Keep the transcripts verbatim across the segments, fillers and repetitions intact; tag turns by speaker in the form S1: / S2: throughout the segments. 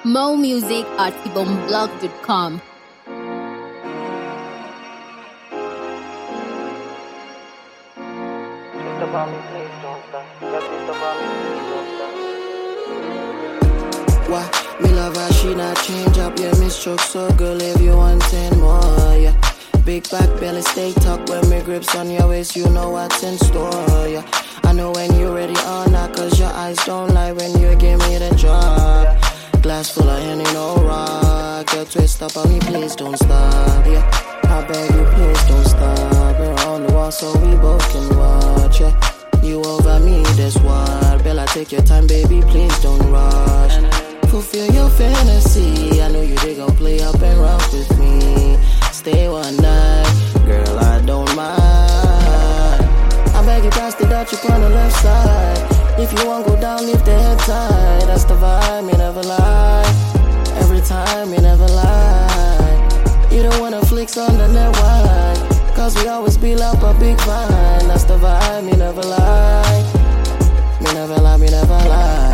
S1: Mo Music at ibomblog dot com.
S2: Why? Me love her, she not change up, yeah, me stroke so girl if you want ten more, yeah. Big back belly, stay tucked when me grips on your waist, you know what's in store, yeah. I know when you're ready or not, cause your eyes don't lie when you give me the drop. Glass full of Henny, no rock, girl twist up on me, please don't stop, yeah. I beg you, please don't stop, we're on the wall so we both can watch, yeah. You over me, that's what, Bella, take your time, baby, please don't rush. Fulfill your fantasy, I know you they gon' play up and rock with me. Stay one night, girl, I don't mind. I beg you, pass the Dutch up on the left side. If you want go down, leave the head tight. That's the vibe, me never lie. Every time, me never lie. You don't wanna flicks on the net wide, cause we always build up a big vine. That's the vibe, me never lie. Me never lie, me never lie.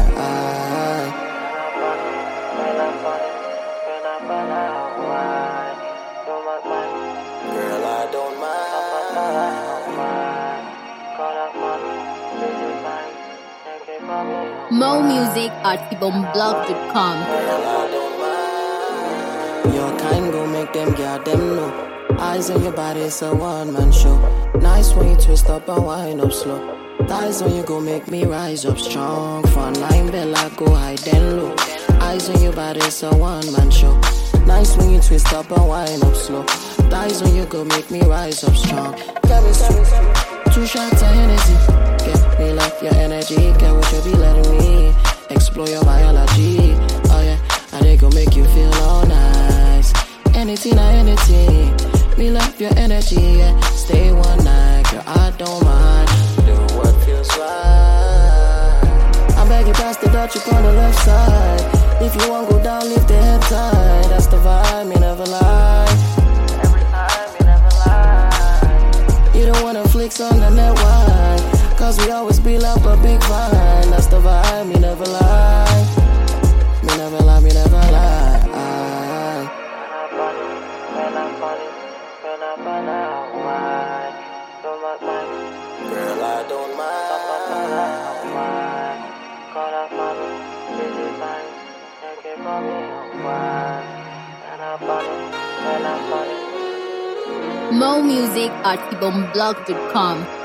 S2: Girl, I don't mind.
S1: Mo Music at ibomblog dot com.
S2: Your kind gon' make them get them know. Eyes on your body, it's a one-man show. Nice when you twist up and wind up slow. Thighs on you go make me rise up strong. Front line bella go high then low. Eyes on your body, it's a one-man show. Nice when you twist up and wind up slow. Thighs on you go make me rise up strong. Got me two, two shots of Hennessy. Get me like your energy. Get what you be letting me explore your biology. Oh yeah, I they gon' make you feel all nice. Anything or anything. Me love your energy, yeah. Stay one night, girl, I don't mind. Do what feels right. I beg you, pass the Dutch up on the left side. If you want go down, leave the head tight. That's the vibe, me never lie. Every time, me never lie. You don't wanna flicks on the net wide, cause we always build up a big vine. That's the vibe, me never lie. Me never lie, me never lie. Girl, I don't
S1: Mo Music at ibomblog dot com.